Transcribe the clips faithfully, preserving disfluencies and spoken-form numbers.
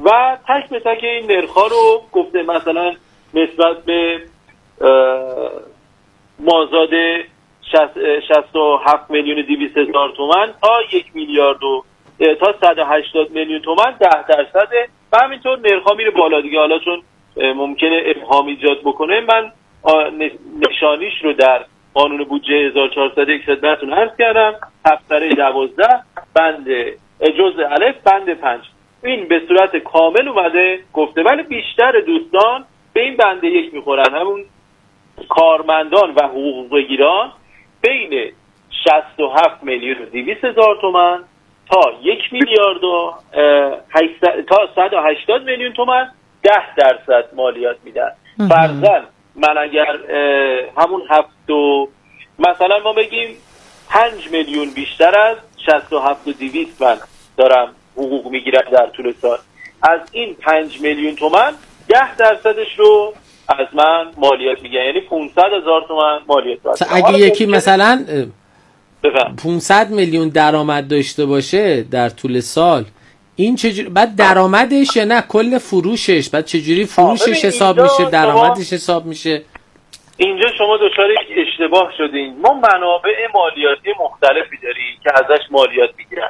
و تک به تک این نرخ‌ها رو گفته، مثلا نسبت به مازاد شصت و هفت میلیون و دویست هزار تومان تا یک میلیارد و تا صد و هشتاد میلیون تومان ده درصده و همینطور نرخ‌ها میره بالا دیگه. حالا چون ممکنه ابهام ایجاد بکنه، من نشانیش رو در قانون بودجه هزار و چهارصد و یک خدمتتون عرض کردم. دفتر دوازده بند جزء الف بند پنج این به صورت کامل اومده گفته، ولی بیشتر دوستان به این بند یک میخورن، همون کارمندان و حقوق بگیران بین شصت و هفت میلیون و دویست هزار تومان تا یک میلیارد و تا صد و هشتاد میلیون تومان ده درصد مالیات میدن. فرضاً من اگر همون هفت و مثلا ما بگیم پنج میلیون بیشتر از شصت و هفت و دویست من دارم حقوق میگیرم در طول سال، از این پنج میلیون تومان ده درصدش رو از من مالیات میگن، یعنی پانصد هزار تومان مالیات باشه. اگه یکی مثلا پانصد میلیون درآمد داشته باشه در طول سال، این چجوری بعد درآمدش یا نه کل فروشش، بعد چجوری فروشش حساب میشه، درآمدش حساب میشه؟ اینجا شما دچار یک اشتباه شدین. ما منابع مالیاتی مختلفی داریم که ازش مالیات میگیرن.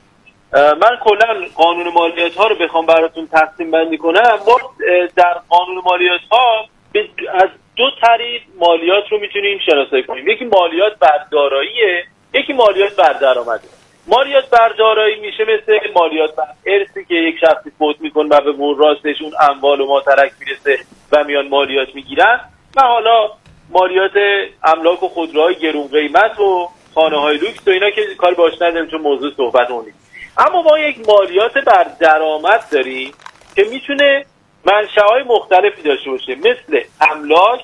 من کلا قانون مالیات ها رو بخوام براتون تقسیم بندی کنم، ما در قانون مالیات ها از دو طریق مالیات رو میتونیم شناسایی کنیم. یکی مالیات بر داراییه، یکی مالیات بر درآمده. مالیات بر دارایی میشه مثل مالیات بر ارثی که یک شخصی فوت میکنه و به مرور راستش اون اموال و ماترک میرسه و میان مالیات میگیرن، و حالا مالیات املاک و خودروهای گرون قیمت و خانه‌های لوکس و اینا که کار باش نداریم چون موضوع صحبتمون نیست. اما ما یک مالیات بر درآمد داریم که میتونه منشأهای مختلفی داشته باشه، مثل املاک،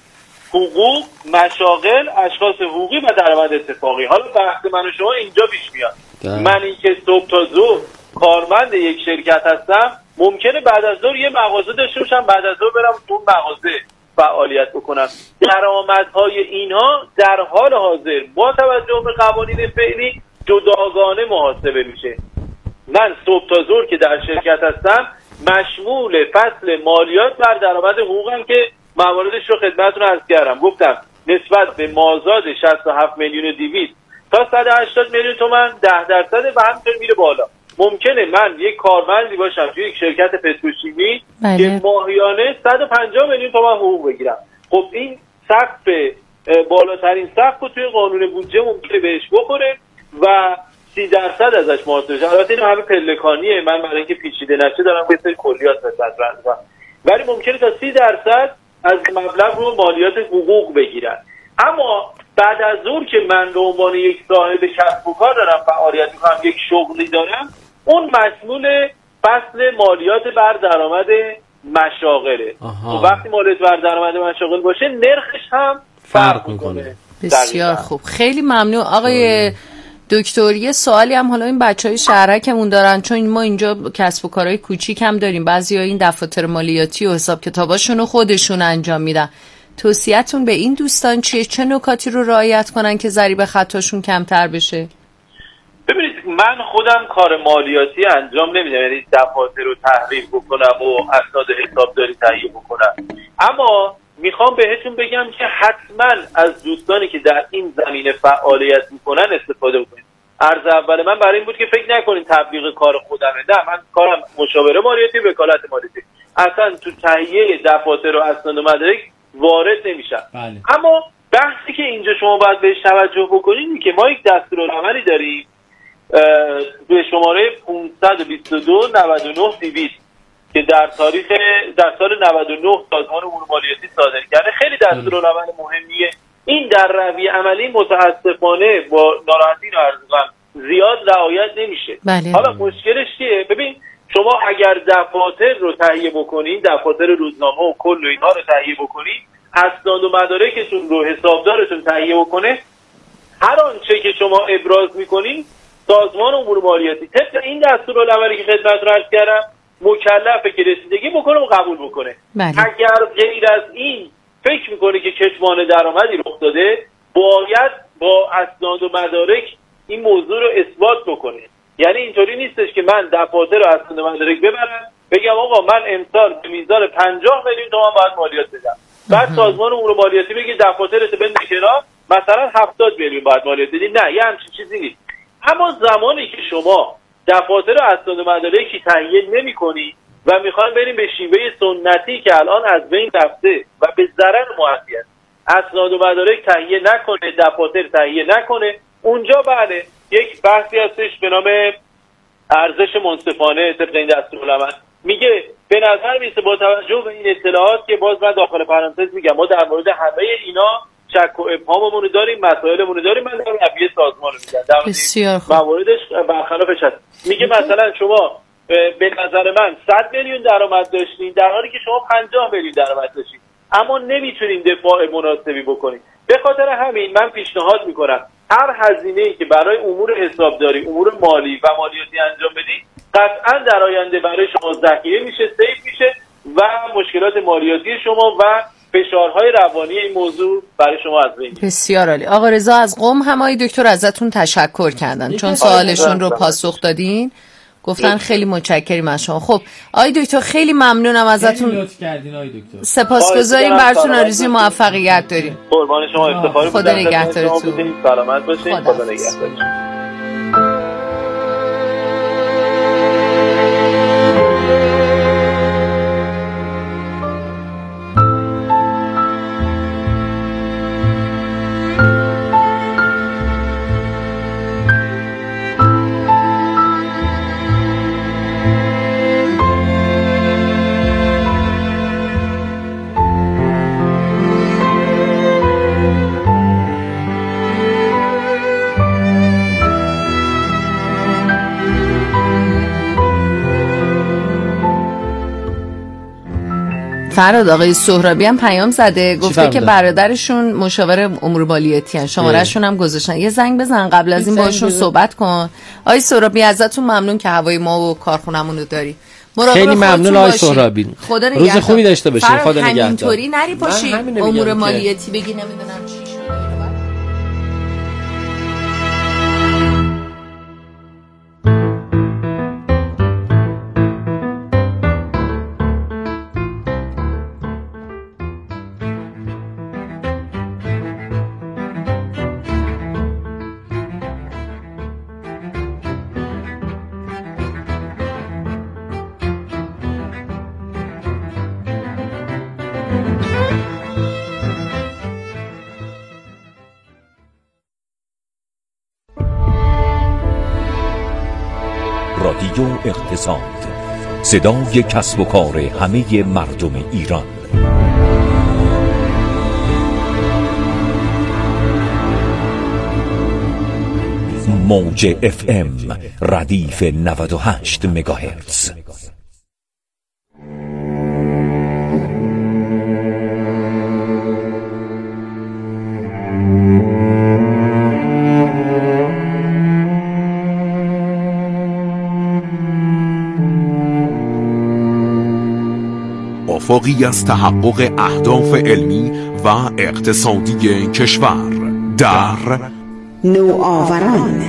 حقوق، مشاغل، اشخاص حقوقی و درآمد اتفاقی. حالا بحث من و شما اینجا پیش میاد. من اینکه صبح تا ظهر کارمند یک شرکت هستم، ممکنه بعد از ظهر یه مغازه داشته باشم، بعد از ظهر برم تو اون مغازه فعالیت بکنم. درآمدهای اینها در حال حاضر با توجه به قوانین فعلی جداگانه محاسبه میشه. من صبح تا ظهر که در شرکت هستم مشمول فصل مالیات بر درآمد حقوقم که مواردش رو خدمتتون عرض کردم. گفتم نسبت به مازاد شصت و هفت میلیون و دویست تا صد و هشتاد میلیون تومان ده درصد و همینطور میره بالا. ممکنه من یک کارمندی باشم توی یک شرکت پتروشیمی که ماهیانه صد و پنجاه میلیون تومان حقوق بگیرم. خب این سقف بالاترین سقف رو توی قانون بودجه ممکنه بهش بخوره و سی درصد ازش محاسبه بشه. البته این همه پلکانیه، من برای اینکه پیچیده نشه دارم به سری کلیات مطرح می‌کنم، ولی ممکنه تا سی درصد از مبلغ رو مالیات حقوق بگیرن. اما بعد از ظهر که من به عنوان یک صاحب کسب و کار دارم فعالیت می‌کنم، یک شغلی دارم، اون مسئول فصل مالیات بر درآمد مشاغله. و وقتی مالیات بر درآمد مشاغل باشه نرخش هم فرق می‌کنه. بسیار خوب، خیلی ممنون آقای دکتر. یه سوالی هم حالا این بچهای شهرکمون دارن، چون ما اینجا کسب و کارهای کوچیک هم داریم، بعضیا این دفاتر مالیاتی و حساب کتاباشون رو خودشون انجام میدن. توصیه‌تون به این دوستان چیه؟ چه نکاتی رو رعایت کنن که ضریب خطاشون کمتر بشه؟ ببینید من خودم کار مالیاتی انجام نمیدم، یعنی دفاتر رو تحریف بکنم و اسناد حسابداری تهیه بکنم، اما میخوام بهتون بگم که حتما از دوستانی که در این زمینه فعالیت میکنن استفاده بکنید. عرض اول من برای این بود که فکر نکنین تبلیغ کار خودمه. نه، من کارم مشاوره مالیاتی، وکالت مالیاتی، اصلا تو تهیه دفاتر و اسناد و مدارک وارد نمیشم. بله. اما بحثی که اینجا شما باید بهش توجه بکنید که ما یک دستورالعملی داریم به شماره پانصد و بیست و دو نود و نه دویست که در تاریخ در سال نود و نه سازمان امور مالیاتی صادر کرده. خیلی دستورالعمل مهمیه. این در رویه عملی متاسفانه با ناراحتی رو عرض کنم زیاد رعایت نمیشه. بله. حالا مشکلش چیه؟ ببین شما اگر دفاتر رو تهیه بکنین، دفاتر روزنامه و کل و اینها رو تهیه بکنین، اسناد و مدارکتون رو حسابدارتون تهیه بکنه، هر آنچه که شما ابراز میکنین سازمان امور مالیاتی طبق این دستورالعملی که خدمت رو عرض کردم مکلفه که رسیدگی بکنه و قبول بکنه. بله. اگر غیر از این فکر میکنه که کتمان درآمدی رخ داده، باید با اسناد و مدارک این موضوع رو اثبات بکنه. یعنی اینطوری نیستش که من دفاتر و اسناد و مدارک ببرم بگم آقا من امسال به میزان پنجاه میلیون تومان باید مالیات بدم، بعد سازمان امور مالیاتی بگه دفاترت بند کنار مثلا هفتاد میلیون باید مالیات بدی. نه، یه همچین چیزی نیست. اما زمانی که شما دفاتر اسناد و مدارکی تهیه نمی‌کنی و میخوایم بریم به شیوه سنتی که الان از بین رفته و به ضرر مؤسسه اسناد و مدارک تهیه نکنه، دفاتر تهیه نکنه، اونجا بله یک بحثی هستش به نام ارزش منصفانه طبق این دستورالعمل. میگه به نظر میسه با توجه به این اطلاعات که باز من داخل پرانتز میگم ما در مورد همه اینا شک و ابهاممون داریم، مسائلمون داریم، من در رویه سازمان میگم در مواردش برخلافش هست. میگه مثلا شما به نظر من صد میلیون درآمد داشتین در حالی که شما پنجاه میلیون درآمد داشتین اما نمیتونین دفاع مناسبی بکنین. به خاطر همین من پیشنهاد میکنم هر هزینه‌ای که برای امور حسابداری، امور مالی و مالیاتی انجام بدید قطعا در آینده برای شما ذخیره میشه، سیف میشه و مشکلات مالیاتی شما و فشارهای روانی این موضوع برای شما از بین میره. بسیار عالی. آقا رضا از قم هم آقای دکتر ازتون تشکر کردن چون سوالشون رو پاسخ دادین، گفتن خیلی متشکریم از شما. خب آقای دکتر خیلی ممنونم ازتون، لطف کردین آقای دکتر. سپاسگزاریم، براتون آرزوی موفقیت داریم. قربان شما، افتخار خدا نگهدارتون. سلامت باشین. خدا نگهدارتون. فراد آقای سهرابی هم پیام زده، گفته که برادرشون مشاور امور مالیاتی ان، شمارهشون هم گذاشتن، یه زنگ بزن قبل از این باشون صحبت کن. آقای سهرابی ازتون ممنون که هوای ما و کارخونمون رو داری. خیلی ممنون آقای سهرابی. روز خوبی داشته باشین. خدا نگهدار. همینطوری نری پاشی امور مالیاتی بگی نمیدونم چی شده. رادیو اقتصاد، صدای کسب و کار همه مردم ایران. موج اف ام ردیف نود و هشت مگاهرتز. افقی از تحقق اهداف علمی و اقتصادی کشور در نوآوران.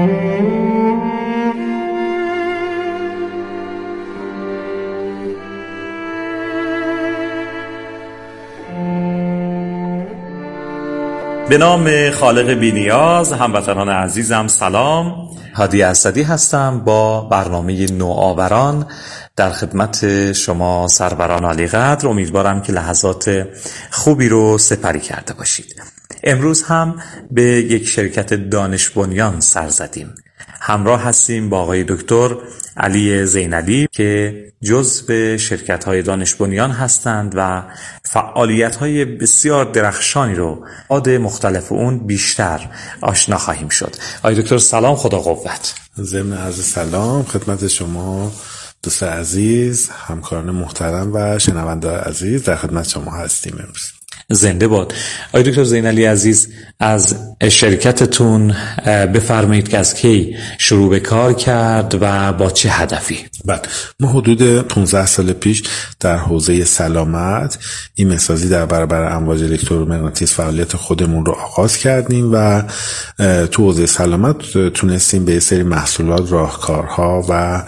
به نام خالق بی‌نیاز، هموطنان عزیزم سلام. هادی اسدی هستم با برنامه نوآوران در خدمت شما سروران عالیقدر. امیدوارم که لحظات خوبی رو سپری کرده باشید. امروز هم به یک شرکت دانش بنیان سر زدیم. همراه هستیم با آقای دکتر علی زینالی که جزو شرکت‌های دانش بنیان هستند و فعالیت‌های بسیار درخشانی رو عاد مختلف اون بیشتر آشنا خواهیم شد. آقای دکتر سلام، خدا قوت. ضمن عرض سلام خدمت شما دوست عزیز، همکاران محترم و شنونده عزیز، در خدمت شما هستیم امروز. زنده باد. آقای دکتر زینالی عزیز، از شرکتتون بفرمایید که از کی شروع به کار کرد و با چه هدفی؟ بله، ما حدود پانزده سال پیش در حوزه سلامت ایمن‌سازی در برابر امواج الکترومغناطیس فعالیت خودمون رو آغاز کردیم و تو حوزه سلامت تونستیم به سری محصولات، راهکارها و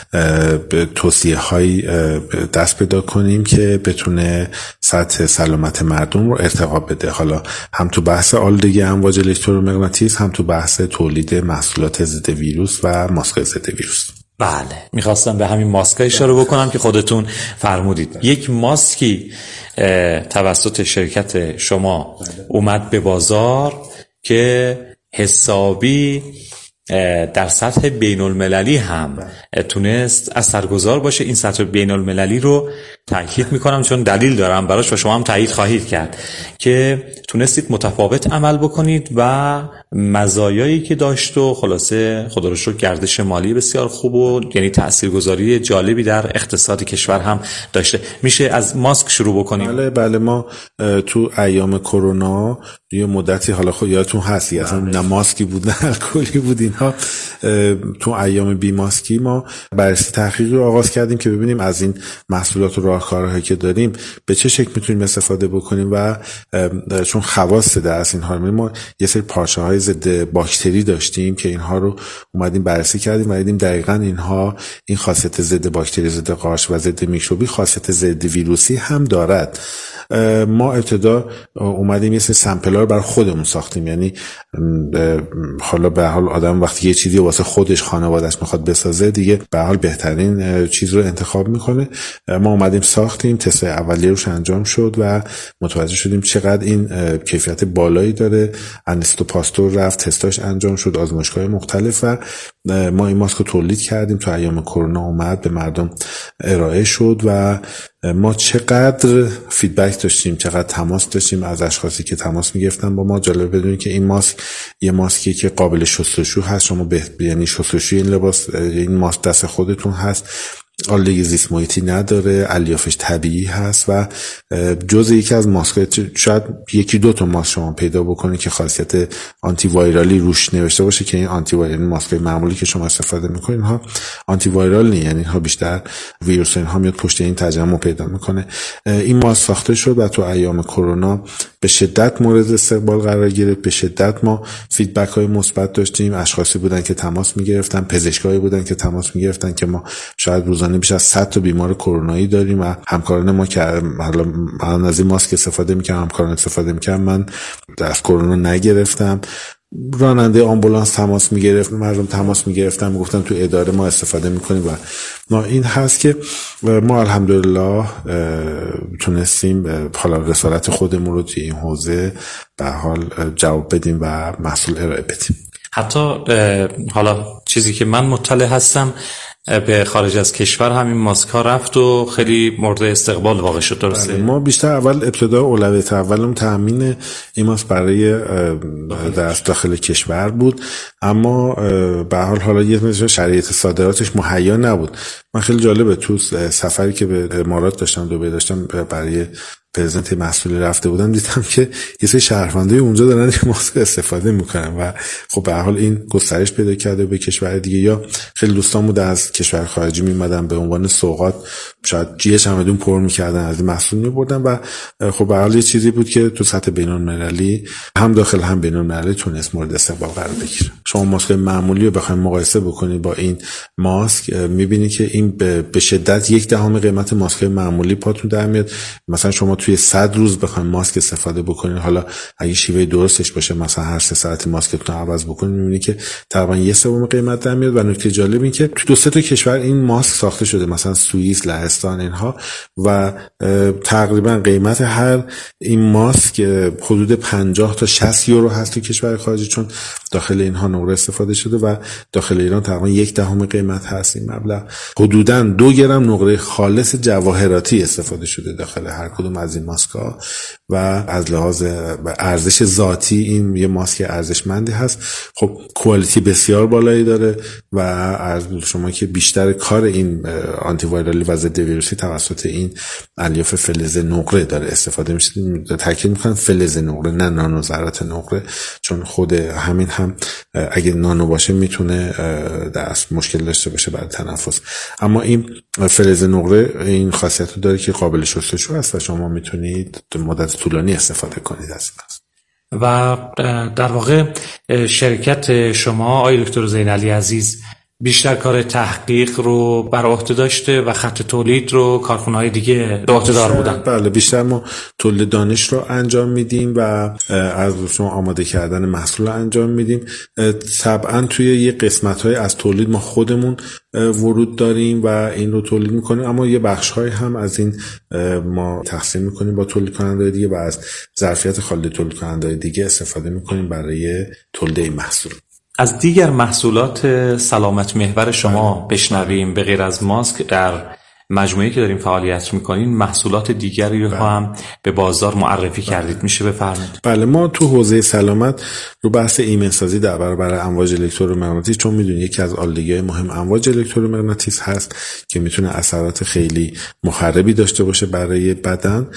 توصیه‌های دست پیدا کنیم که بتونه سطح سلامت مردم رو ارتقا بده. حالا هم تو بحث آلودگی امواج الکترومغناطیس، هم تو بحث تولید محصولات ضد ویروس و ماسک ضد ویروس. بله، میخواستم به همین ماسک اشاره بکنم که خودتون فرمودید. یک ماسکی توسط شرکت شما اومد به بازار که حسابی در سطح بین المللی هم تونست اثرگذار باشه. این سطح بین المللی رو تأکید میکنم چون دلیل دارم براش و شما هم تایید خواهید کرد که تونستید متفاوت عمل بکنید و مزایایی که داشت و خلاصه خدا رو شکر گردش مالی بسیار خوب و یعنی تاثیرگذاری جالبی در اقتصاد کشور هم داشته. میشه از ماسک شروع بکنیم؟ بله بله، ما تو ایام کرونا یه مدتی، حالا خود یادتون هستی اصلا نه ماسکی بود نه الکلی بود، اینها تو ایام بی ماسکی ما بررسی تحقیقی رو آغاز کردیم که ببینیم از این محصولات و راهکارهایی که داریم به چه شکل میتونیم استفاده بکنیم و چون خواص در از اینها ما یه سری پارچه‌های ضد باکتری داشتیم که اینها رو اومدیم بررسی کردیم و دیدیم دقیقاً اینها این خاصیت ضد باکتری، ضد قارچ و ضد میکروبی خاصیت ضد ویروسی هم دارد. ما ابتدا اومدیم یه سری سامپل‌ها رو برای خودمون ساختیم، یعنی حالا به حال آدم وقتی یه چیزی واسه خودش، خانواده‌اش میخواد بسازه دیگه به حال بهترین چیز رو انتخاب میکنه. ما اومدیم ساختیم، تست اولیه روش انجام شد و متوجه شدیم چقدر این کیفیت بالایی داره. انیستو پاستور رفت تستاش انجام شد، آزمایشگاه مختلف و ما این ماسک رو تولید کردیم. تو ایام کرونا اومد به مردم ارائه شد و ما چقدر فیدبک داشتیم، چقدر تماس داشتیم از اشخاصی که تماس میگرفتن با ما. جالب بدونید که این ماسک یه ماسکی که قابل شستشو هست، شما به یعنی شستشوی این لباس، این ماسک دست خودتون هست، آلودگی زیست محیطی نداره، الیافش طبیعی هست و جز یکی از ماسک‌ها شاید یکی دو تا ماسک شما پیدا بکنید که خاصیت آنتی وایرالی روش نوشته باشه که این آنتی وایرال، یعنی ماسک‌های معمولی که شما استفاده می‌کنید اینها آنتی وایرال نیست، یعنی اینها بیشتر ویروس اینها میاد پشت این تجمع پیدا میکنه. این ماسک ساخته شد و تو ایام کرونا به شدت مورد استقبال قرار گرفت. به شدت ما فیدبک‌های مثبت داشتیم. اشخاصی بودن که تماس می‌گرفتن، پزشکایی بودن که تماس می‌گرفتن که ما شاید روزانه بیش از صد تا بیمار کرونایی داریم و همکاران ما که حالا من از این ماسک استفاده می‌کردم، همکاران استفاده می‌کردن، من از کرونا نگرفتم. راننده آمبولانس تماس میگرفت، مردم تماس میگرفتن، میگفتن تو اداره ما استفاده میکنیم و ما این هست که ما الحمدلله تونستیم حالا رسالت خودمون رو توی این حوزه به حال جواب بدیم و محصول ارائه بدیم. حتی حالا چیزی که من مطلع هستم به خارج از کشور همین ماسک ها رفت و خیلی مورد استقبال واقع شد، درسته؟ بله، ما بیشتر اول ابتدا اولویت اولم تامین این ماسک برای در داخل کشور بود، اما به هر حال حالا یه مثلا شرایط صادراتش مهیا نبود. من خیلی جالبه تو سفری که به امارات داشتم، دبی داشتم، برای پرزنت محصولی رفته بودم، دیدم که یه سری شهروندای اونجا دارن این ماسک استفاده میکنن و خب به هر حال این گسترش پیدا کرده به کشور دیگه. یا خیلی دوستان بود از کشور خارجی میمدن به عنوان سوغات، شاید جیه چمدون پر میکردن، از این محصول میبردن و خب به هر حال یه چیزی بود که تو سطح بین‌المللی هم داخل هم بین‌المللی تونست مورد استقبال قرار بگیره. شما ماسک معمولی رو بخواید مقایسه بکنید با این ماسک، میبینید که این به شدت یک دهم قیمت ماسک معمولی پاتون در میاد. مثلا شما توی صد روز بخواید ماسک استفاده بکنید، حالا اگه شیوه درستش باشه مثلا هر سه ساعت ماسکتون رو عوض بکنید، میبینید که تقریبا یک سوم قیمت در میاد. و نکته جالب این که تو دو سه تا کشور این ماسک ساخته شده، مثلا سوئیس، لهستان اینها، و تقریبا قیمت هر این ماسک حدود پنجاه تا شصت یورو هست تو کشور خارجی، چون داخل اینها نقل نقره استفاده شده و داخل ایران تقریبا یک دهم قیمت هست این مبلغ. حدوداً دو گرم نقره خالص جواهراتی استفاده شده داخل هر کدوم از این ماسک‌ها و از لحاظ ارزش ذاتی این یه ماسک ارزشمندی هست. خب کوالیتی بسیار بالایی داره و عرض به شما که بیشتر کار این آنتی وایرالی و ضد ویروسی توسط این الیاف فلز نقره داره استفاده میشه. تاکید میکنم فلز نقره نه نانو ذرات نقره، چون خود همین هم اگه نانو باشه میتونه دست مشکل داشته باشه برای تنفس. اما این فلز نقره این خاصیت رو داره که قابل شستشو هست و شما میتونید مدت طولانی استفاده کنید از این. و در واقع شرکت شما آقای دکتر زینعلی عزیز بیشتر کار تحقیق رو بر عهده داشته و خط تولید رو کارخونه‌های دیگه به عهده دار بودن. بله بیشتر ما تولید دانش رو انجام میدیم و از شما آماده کردن محصول رو انجام میدیم. طبعا توی یه قسمت‌های از تولید ما خودمون ورود داریم و این رو تولید میکنیم، اما یه بخش‌های هم از این ما تقسیم میکنیم با تولید کننده‌های دیگه و از ظرفیت خالد تولید کننده‌های دیگه استفاده میکنیم برای تولید این محصول. از دیگر محصولات سلامت محور شما بشنویم. به غیر از ماسک در مجموعه‌ای که داریم فعالیت می‌کنین محصولات دیگری رو هم به بازار معرفی کردید، میشه بفرمایید؟ بله ما تو حوزه سلامت رو بحث ایمن سازی در برابر امواج الکترومغناطیس، چون میدونید یکی از آلودگی‌های مهم امواج الکترومغناطیس هست که میتونه اثرات خیلی مخربی داشته باشه برای بدن.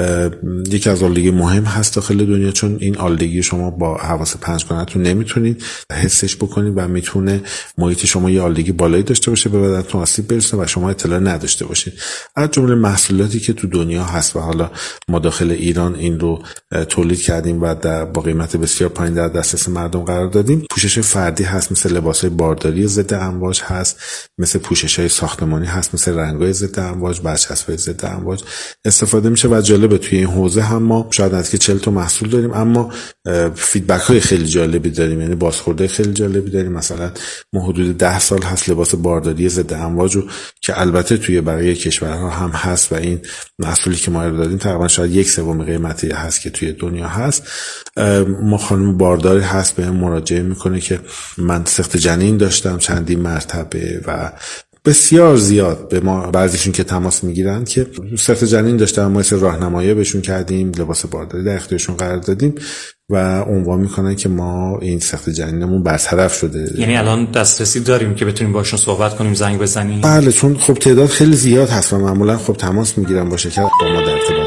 یکی از آلودگی مهم هست داخل دنیا، چون این آلودگی شما با حواس پنج گانه‌تون نمیتونید حسش بکنید و میتونه محیط شما یه آلودگی بالایی داشته باشه، به بدنتون آسیب برسونه و شما اطلاع نداشته باشید. از جمله محصولاتی که تو دنیا هست و حالا ما داخل ایران این رو تولید کردیم و در با قیمت بسیار پایین در دسترس مردم قرار دادیم، پوشش فردی هست، مثل لباسای بارداری ضد امواج هست، مثل پوشش‌های ساختمانی هست، مثل رنگ‌های ضد امواج، برچسب‌های ضد امواج استفاده میشه. و جالبه توی این حوزه هم ما شاید از که چهل تا محصول داریم اما فیدبک‌های خیلی جالبی داریم، یعنی بازخورده خیلی جالبی داریم. مثلا ما حدود ده سال هست لباس بارداری ضد امواج رو که البته توی بقیه کشورها هم هست و این محصولی که ما رو دادیم تقریبا شاید یک سوم قیمتی هست که توی دنیا هست. ما خانم بارداری هست به هم مراجعه میکنه که من سقط جنین داشتم چندین مرتبه و بسیار زیاد به ما بعضیشون که تماس میگیرن که سقط جنین داشتن، ما مثل راهنمایی بهشون کردیم، لباس بارداری در اختیارشون قرار دادیم و عنوان میکنن که ما این سقط جنینمون برطرف شده. یعنی الان دسترسی داریم که بتونیم باشون صحبت کنیم، زنگ بزنیم؟ بله چون خب تعداد خیلی زیاد هست و معمولا خب تماس میگیرن با شرکت با ما در ارتباط.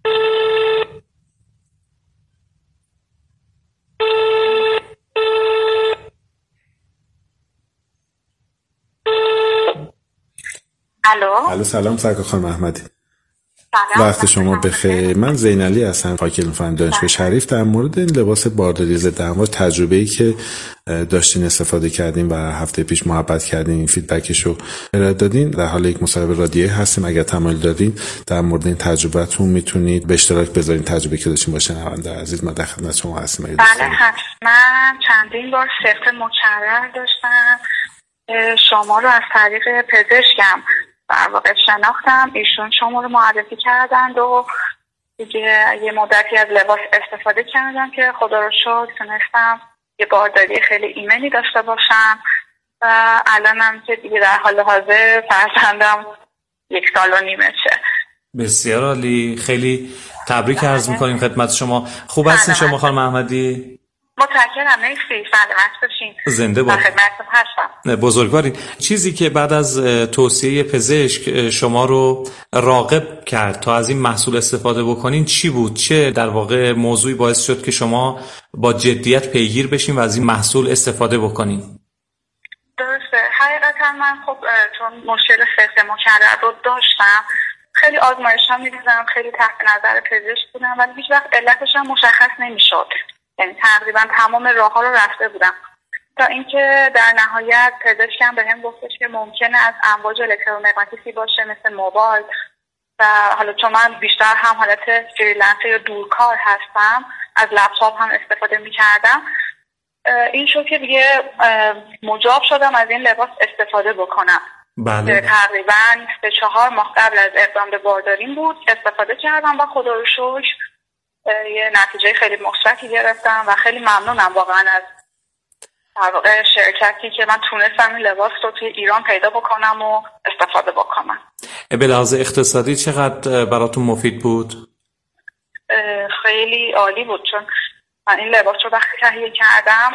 الو الو سلام سرکار خانم احمدی. وقت شما بخیر. من زینعلی هستم، وکیل مفند دانشگاه شریف. در مورد این لباس بارداری ضد امواج تجربه‌ای که داشتین استفاده کردین و هفته پیش محبت کردین این فیدبکشو ارائه دادین، در حال یک مصاحبه رادیویی هستیم. اگر تمایل دارین در مورد این تجربهتون میتونید به اشتراک بذارین، تجربه که داشتین باشه. نوانده عزیز ما در خدمت شما هستیم. بله حتما. چندین بار سقط مکرر داشتم، شما رو از طریق پزشکم در واقع شناختم، ایشون شما رو معرفی کردند و دیگه یه مدتی از لباس استفاده کردم که خدا رو شکر تونستم یه بارداری خیلی ایمنی داشته باشم و الانم که دیگه در حال حاضر فرزندم یک سال و نیمشه. بسیار عالی، خیلی تبریک عرض میکنیم خدمت شما. خوب هستین شما خانم احمدی؟ متشکرم، مرسی، سلامت باشین. زنده باد. خدمتتون هستم. بزرگوارین. چیزی که بعد از توصیه پزشک شما رو راغب کرد تا از این محصول استفاده بکنین چی بود؟ چه در واقع موضوعی باعث شد که شما با جدیت پیگیر بشین و از این محصول استفاده بکنین؟ درسته، حقیقتا من خب چون مشکل سقط مکرر رو داشتم خیلی آزمایش ها می‌دیدم، خیلی تحت نظر پزشک بودم ولی هیچ وقت علتش هم مشخص نمی‌شد. یعنی تقریبا تمام راه ها رو رفته بودم تا اینکه در نهایت پزشکم بهم گفتش که ممکنه از امواج الکترومغناطیسی باشه مثل موبایل و حالا چون من بیشتر هم حالت فریلنسر یا دورکار هستم از لپتاپ هم استفاده می‌کردم، این شد که دیگه مجاب شدم از این لباس استفاده بکنم. بله. تقریبا سه چهار ماه قبل از اقدام به بارداریم بود استفاده کردم و خدا رو شکر یه نتیجه خیلی مثبتی گرفتم و خیلی ممنونم واقعا از در واقع شرکتی که من تونستم این لباس رو توی ایران پیدا بکنم و استفاده بکنم. به لحاظ اقتصادی چقدر براتون مفید بود؟ خیلی عالی بود، چون من این لباس رو وقتی تهیه کردم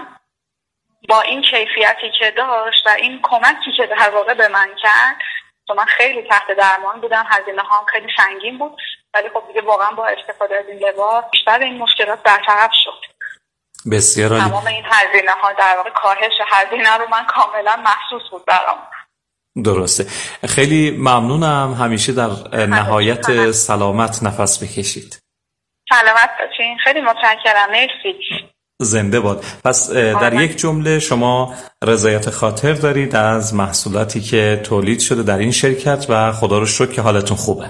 با این کیفیتی که داشت و این کمکی که در واقع به من کرد، تو من خیلی تحت درمان بودم، هزینه هام خیلی سنگین بود، ولی خب دیگه واقعا با استفاده از این لباس بیشتر این مشکلات برطرف شد. بسیار عالی. تمام این هزینه ها در واقع کاهش هزینه رو من کاملا محسوس بود برام. درسته. خیلی ممنونم. همیشه در نهایت سلامت نفس بکشید. سلامت باشین. خیلی متشکرم. مرسی. زنده باد. پس در یک جمله شما رضایت خاطر دارید از محصولاتی که تولید شده در این شرکت و خدا رو شکر که حالتون خوبه.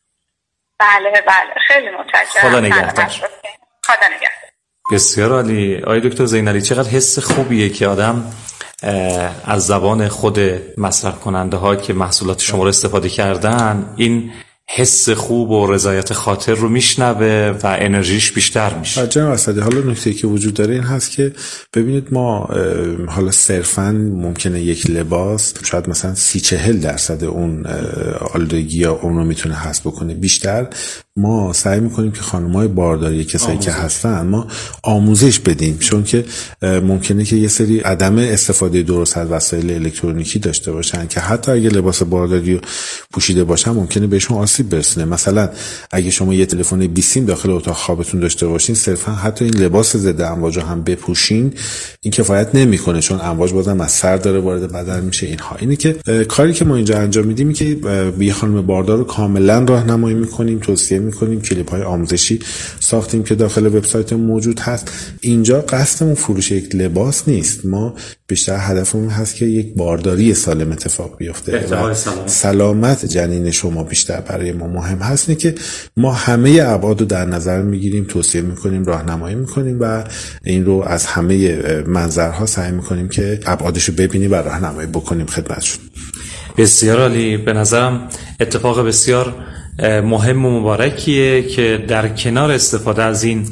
بله بله خیلی متشکرم. خدا نگهدار. خدا نگهدار. بسیار عالی. آقای دکتر زینالی، چقدر حس خوبیه که آدم از زبان خود مصرف کننده ها که محصولات شما رو استفاده کردن این حس خوب و رضایت خاطر رو میشنوه و انرژیش بیشتر میشه. جناب اسدی، حالا نکته که وجود داره این هست که ببینید ما حالا صرفاً ممکنه یک لباس شاید مثلا سی چهل درصد اون آلودگی یا اون رو میتونه حذف بکنه، بیشتر ما سعی میکنیم که خانم‌های بارداری کسایی آموزش. که هستن ما آموزش بدیم، چون که ممکنه که یه سری عدم استفاده درست از وسایل الکترونیکی داشته باشن که حتی اگه لباس بارداری رو پوشیده باشن ممکنه بهشون آسیب برسونه. مثلا اگه شما یه تلفن بیست سیم داخل اتاق خوابتون داشته باشین، صرفا حتی این لباس ضد امواج هم بپوشین این کفایت نمیکنه، چون امواج بازم از سر داره وارد بدن میشه. اینها اینه که کاری که ما اینجا انجام میدیم که یه خانم باردار رو کاملا راهنمایی میکنیم، توصیه میکنیم، کلیپ های آموزشی ساختیم که داخل وبسایت موجود هست. اینجا قصدمون فروش یک لباس نیست، ما بیشتر هدفمون هست که یک بارداری سالم اتفاق بیفته و سلامت. سلامت جنین شما بیشتر برای ما مهم هست. نه که ما همه ابعاد رو در نظر میگیریم، توصیه میکنیم، راهنمایی میکنیم و این رو از همه منظرها سعی میکنیم که ابعادش رو ببینیم و راهنمایی بکنیم خدمتشون. بسیار عالی. به نظرم اتفاق بسیار مهم و مبارکیه که در کنار استفاده از این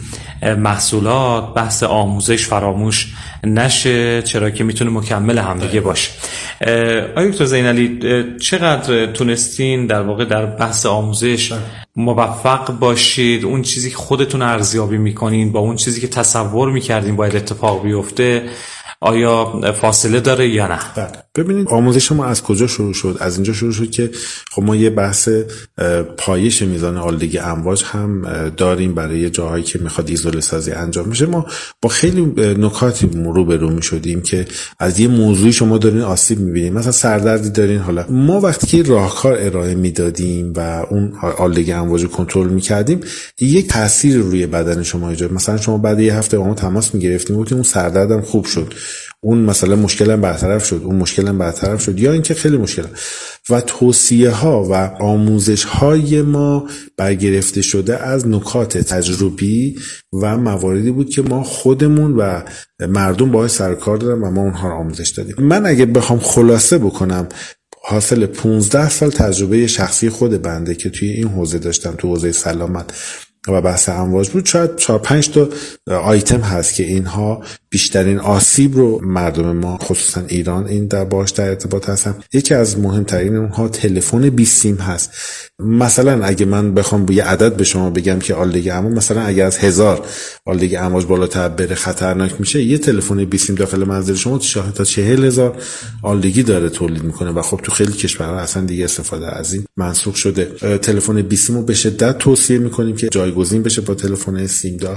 محصولات بحث آموزش فراموش نشه، چرا که میتونه مکمل همدیگه باشه. آقای دکتر زینالی، چقدر تونستین در واقع در بحث آموزش موفق باشید؟ اون چیزی که خودتون ارزیابی میکنین با اون چیزی که تصور میکردین باید اتفاق بیفته آیا فاصله داره یا نه؟ ببینید آموزش ما از کجا شروع شد؟ از اینجا شروع شد که خب ما یه بحث پایش میزان آلودگی امواج هم داریم برای جاهایی که میخواد ایزوله سازی انجام بشه. ما با خیلی نکاتی روبرو میشدیم که از یه موضوعی شما دارین آسیب میبینید، مثلا سردردی دارین. حالا ما وقتی که راهکار ارائه میدادیم و اون آلودگی امواج رو کنترل میکردیم یک تاثیر روی بدن شما ایجاد، مثلا شما بعد یه هفته با ما تماس میگرفتیم گفتیم اون سردردم خوب شد، اون مثلا مشکلم برطرف شد، اون مشکلم برطرف شد، یا اینکه خیلی مشکل. و توصیه ها و آموزش های ما برگرفته شده از نکات تجربی و مواردی بود که ما خودمون و مردم باهاش سر کار دادن و ما اونها رو آموزش دادیم. من اگه بخوام خلاصه بکنم حاصل پانزده سال تجربه شخصی خود بنده که توی این حوزه داشتم، تو حوزه سلامت و بحث امواج بود، شاید چهار پنج تا آیتم هست که اینها بیشترین آسیب رو مردم ما خصوصا ایران این در باش در ارتباط هستن. یکی از مهمترین اونها تلفن بیست سیم هست. مثلا اگه من بخوام یه عدد به شما بگم که آلودگی امواج، مثلا اگه از هزار آلودگی امواج بالاتر بره خطرناک میشه، یه تلفن بیست سیم داخل منزل شما تا چهل هزار آلودگی داره تولید میکنه و خب تو خیلی کشورها اصلا دیگه استفاده از این منسوخ شده. تلفن بیست سیم رو به شدت توصیه میکنیم که جایگزین بشه با تلفن سیم دار.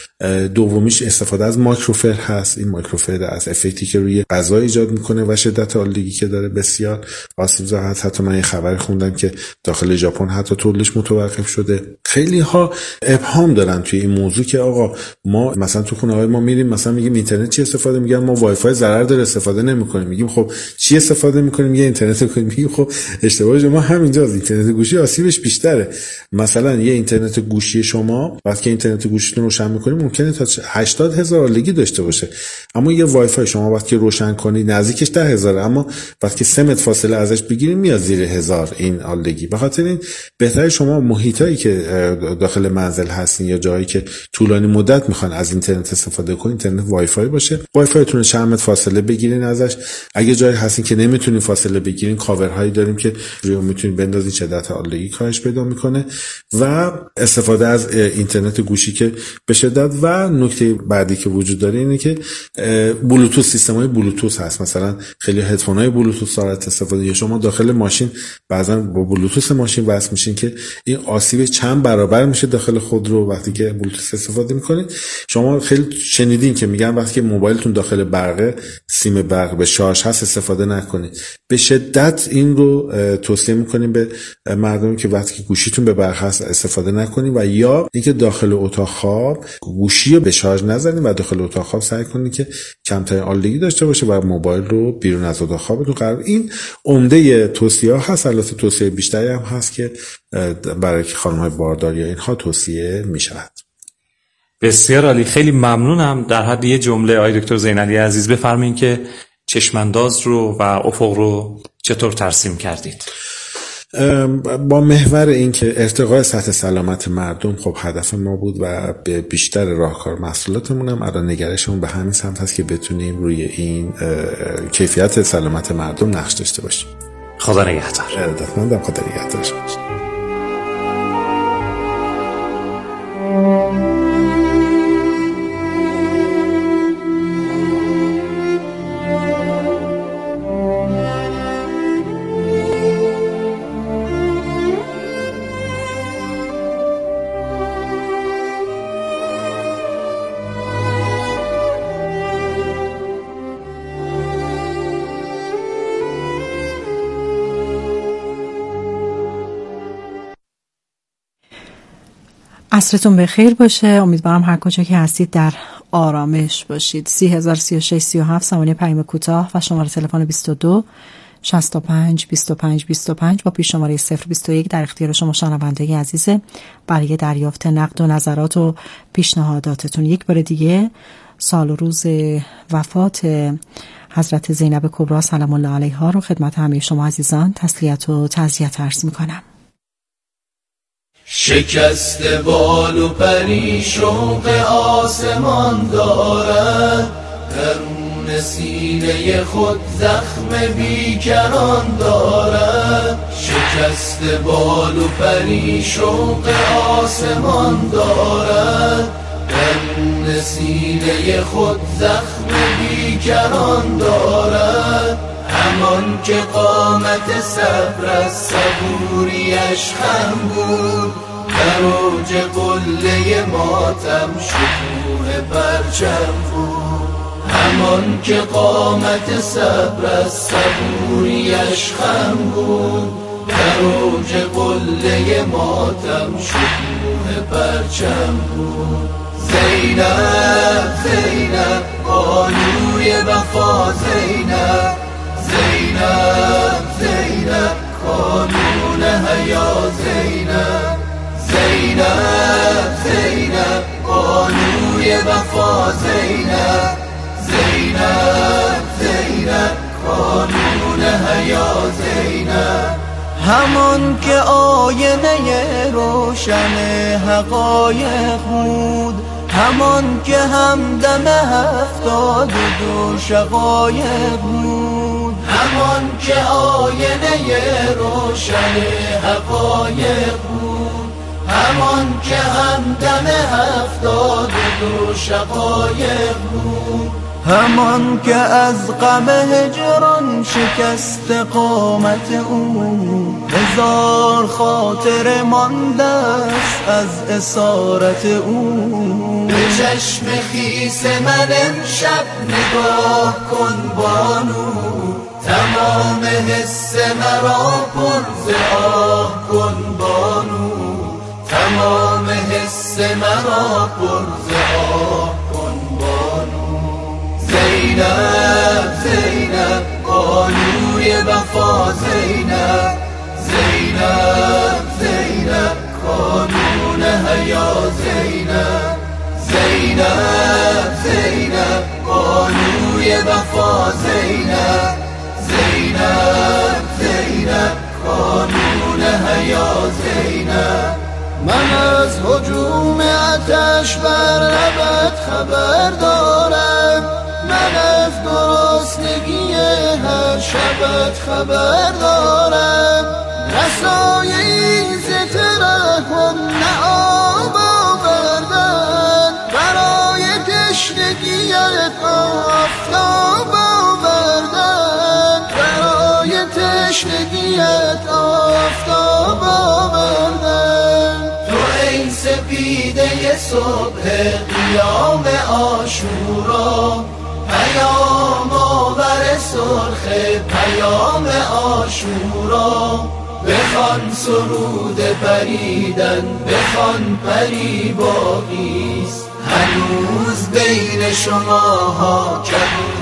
دومیش استفاده از مایکروفر هست. این مایکروفر از افکتی که روی غذا ایجاد میکنه و شدت آلودگی که داره بسیار آسیبزا هست. حتی من یه خبر خوندم که داخل ژاپن حتی تولیدش متوقف شده. خیلی ها ابهام دارن توی این موضوع که آقا ما مثلا تو خونه های ما میریم مثلا میگیم اینترنت چی استفاده، میگن ما وای فای ضرر داره استفاده نمیکنیم. میگیم خب چی استفاده میکنیم؟ میگه اینترنت میکنیم. میگیم خب اشتباه شما همینجاست، اینترنت گوشی آسیبش بیشتره. مثلا یه اینترنت گوشی شما وقتی اینترنت گوشیتون روشن میکنیم ممکنه تا هشتاد هزار آلگی داشته باشه، اما یه وای فای شما وقتی روشن کنی نزدیکش ده هزار، اما وقتی سه متر فاصله ازش بگیریم میاد زیر هزار این آلگی. به خاطر این بهتره شما محیطایی که داخل منزل هستین یا جایی که طولانی مدت میخوان از اینترنت استفاده کنین اینترنت وای فای باشه. وای فایتون چند متر فاصله بگیرین ازش. اگه جایی هستین که نمیتونین فاصله بگیرین کاورهایی داریم که روی اون میتونین بندازین، شدت آلودگی کاهش پیدا میکنه. و استفاده از اینترنت گوشی که به شدت. و نکته بعدی که وجود داره اینه که بلوتوث، سیستم‌های بلوتوث هست. مثلا خیلی هدفون‌های بلوتوث داره استفاده، یا شما داخل ماشین بعضا با بلوتوث ماشین وصل میشین که این آسیب چند برابر میشه داخل خودرو وقتی که بلوتوث استفاده میکنید. شما خیلی شنیدین که میگن وقتی که موبایلتون داخل برقه، سیم برق به شارژ هست استفاده نکنید. به شدت این رو توصیه میکنیم به مردمی که وقتی که گوشیتون به برق هست استفاده نکنید، و یا اینکه داخل اتاق خواب گوشی رو به شارژ نزنید و داخل اتاق خواب سعی کنید که کمترین آلودگی داشته باشه و موبایل رو بیرون از اتاق خوابتون قرار. این عمده توصیه هست. البته توصیه بیشتری هم هست که برای خانم‌های باردار یا اینها توصیه میشود. بسیار عالی، خیلی ممنونم. در حد یه جمله آقای دکتر زینعلی عزیز بفرمایید که چشمانداز رو و افق رو چطور ترسیم کردید؟ با محور این که ارتقاء سطح سلامت مردم خب هدف ما بود و به بیشتر راهکار محصولاتمون هم الان نگرشمون به همین سمت هست که بتونیم روی این کیفیت سلامت مردم نقش داشته باشیم. خدا نگهدار. ارادتمندم. خدا نگهدار. عصرتون بخیر باشه. امیدوارم هر کجا که هستید در آرامش باشید. سی هزار سی و شش سی و هفت ثمانیه پیام کوتاه و شماره تلفن بیست و دو شصت و پنج بیست و پنج بیست و پنج با پیش شماره صفر بیست و یک در اختیار شما شنونده عزیزه برای دریافت نقد و نظرات و پیشنهاداتتون. یک بار دیگه سال و روز وفات حضرت زینب کبری سلام الله علیها رو خدمت همه شما عزیزان تسلیت و تعزیت عرض می‌کنم. شکست بال و پری شوق آسمان دارد، درون سینه خود زخم بیکران دارد. شکست بال و پری شوق آسمان دارد، درون سینه خود زخم بیکران دارد. همان که قامت صبر از صبوریش خم بود، در اوج قله ماتم شکوه پرچم بود. همان که قامت صبر از صبوریش خم بود، در اوج قله ماتم شکوه پرچم بود. زینب زینب بانوی وفا زینب، زینب زینب کانون حیا زینب، زینب زینب بانوی وفا زینب، زینب زینب کانون حیا زینب. همان که آینه روشن حقایق بود، همان که همدم هفتاد و دو شقایق بود. همان که آینه روشن حقایق بود، همان که همدم هفتاد و دو شقایق بود. همان که از غم هجران شکست قامت او، هزار خاطر مانده است از اسارت او. به چشم خیس من امشب نگاه کن بانو، تمام حس مرا پر ز آه کن بانو، تمام حس مرا پر ز آه کن بانو. زینب زینب بانوی وفا زینب، زینب زینب کانون حیا زینب، زینب زینب زینب بانوی وفا زینب زینب زینب قانون حیا زینب من از هجوم آتش بر لبت خبر دارم من از گرسنگی هر شبت خبر دارم رسایی ز ترحم نه آب آوردن برای تشنگیت آفتاب آوردن برای تشنگیت آفتاب آوردن تو این سپیده صبح قیام عاشورا پیام آور سرخ پیام عاشورا بخوان سرود پریدن بخوان پری باقیست هنوز بین شماها